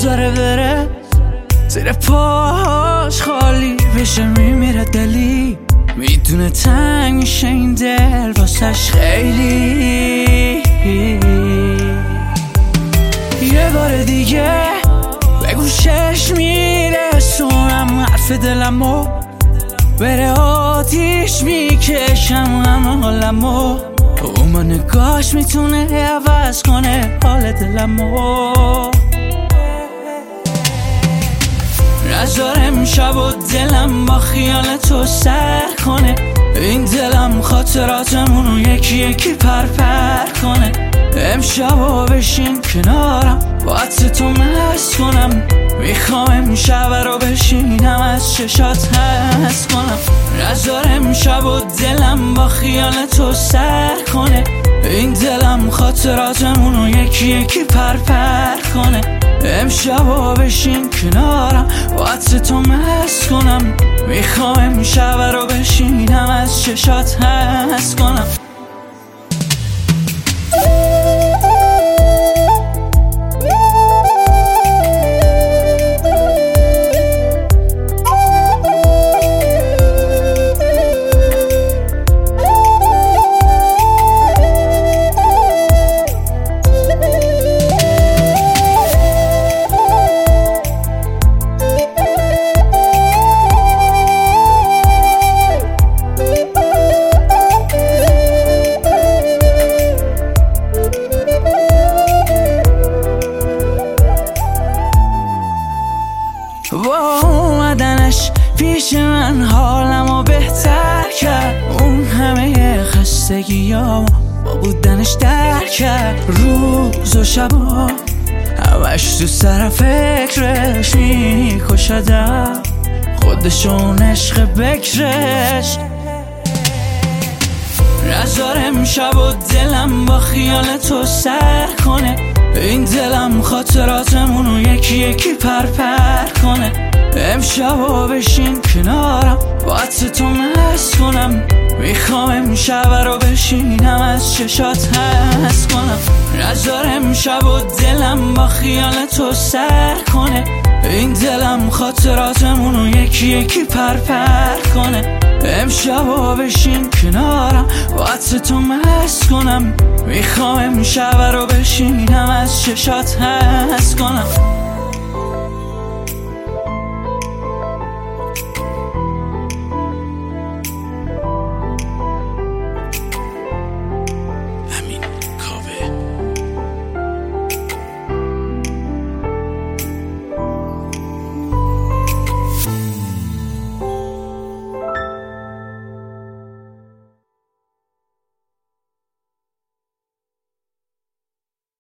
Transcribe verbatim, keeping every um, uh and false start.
بذاره بره زیر پاش خالی بشه، میمیره دلی، میدونه تنگ میشه این دل واسش خیلی. یه بار دیگه به گوشش میرسونم حرف دلمو، بره آتیش میکشم همه حالمو، اون با نگاش میتونه عوض کنه حال دلمو. نذار امشب و دلم با خیال تو سر کنه، این دلم خاطراتمونو یکی یکی پر پر کنه. امشب و بشین کنارم با عطر تو مست کنم، میخوام امشب رو بشینم از چشات حس کنم. نذار امشب و دلم با خیال تو سر کنه، این دلم خاطراتمونو یکی یکی پر پر کنه. امشب و بشین کنارم با عطر تو مست کنم، میخوام امشب رو بشینم از چشات حس کنم. با اومدنش پیش من حالمو بهتر کرد، اون همه خستگیامو با بودنش در کرد. روز و شبا همش تو سر فکرش میکشدم، خودشون عشق بکرش. نذار امشب و دلم با خیال تو سر کنه، این دلم خاطراتمونو یکی یکی پر پر کنه. امشب و بشین کنارم با عطر تو مست کنم، میخوام امشب رو بشینم از چشات حس کنم. نذار امشب و دلم با خیال تو سر کنه، این دلم خاطراتمونو یکی یکی پر پر کنه. امشب و بشین کنارم با عطر تو مست کنم، میخوام امشب رو بشینم از چشات حس کنم.